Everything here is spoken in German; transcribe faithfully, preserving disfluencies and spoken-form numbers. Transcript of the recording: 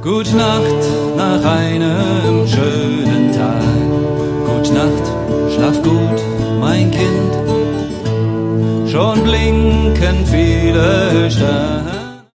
Gut Nacht nach einem schönen Tag. Gut Nacht, schlaf gut, mein Kind. Schon blinken viele Sterne.